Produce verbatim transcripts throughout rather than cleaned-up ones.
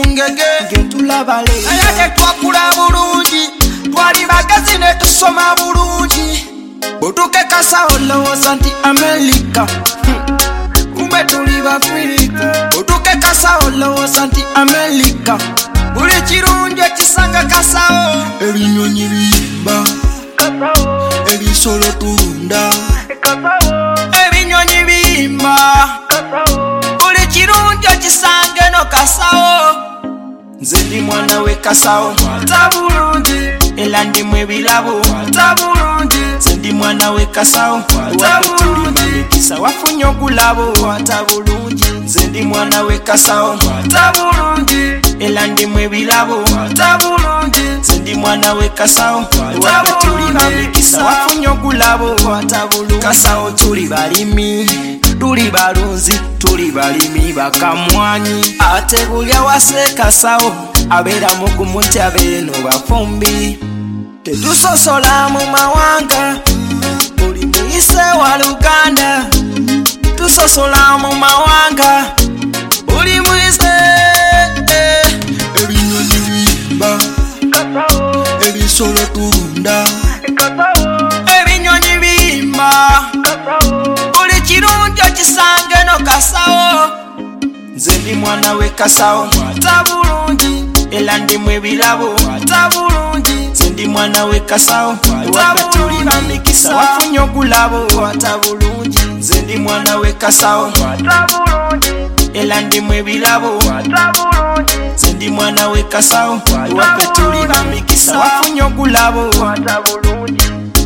mungege ngentulabale naye tetwakula bulungi twali bagezi ne tusoma bulungi otuke kasa olowooza nti Amerika kumbe tuli Bafirika otuke kasa olowooza nti Amerika buli kirungi ekisanga kasawo ebinyonyi biyimba ebisolo tulunda ebinyonyi biyimba buli kirungi ekisange no kasawo nze ndi mwana we kasawo tabulungi era ndimu ebirabo tabulungi nze ndi mwana we kasawo tabulungi kisa wafunye okulabo tabulungi nze ndi mwana we kasawo tabulungi era ndimu ebirabo tabulungi nze ndi mwana we kasawo tabulungi kisa wafunye okulabo tabulungi kasawo tuli balimi tuli balunzi tuli balimi bakamwanyi ate bulya wase kasawo abeera mugumu nti abeere no bafumbi tetusosola mu mawanga buli muyise wa Luganda tusosola mu mawanga buli muyise ebinyonyi biyimba ebisolo tulunda ebinyonyi biyimba buli kirungi ekisange no kasawo nze ndi mwana we kasawo tabulungi era ndimu ebirabo tabulungi nze ndi mwana we kasawo tabulungi mikisa wafunye okulabo tabulungi nze ndi mwana we kasawo tabulungi era ndimu ebirabo tabulungi nze ndi mwana we kasawo wape tuli bamikisa wafunye okulabo tabulungi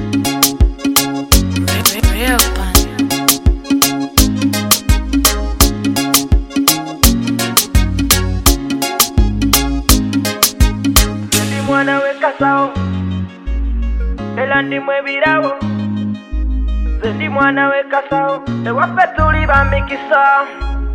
mwana we kasawo era ndimu ebirabo nze ndi mwana we kasawo ewape tuli bamikisa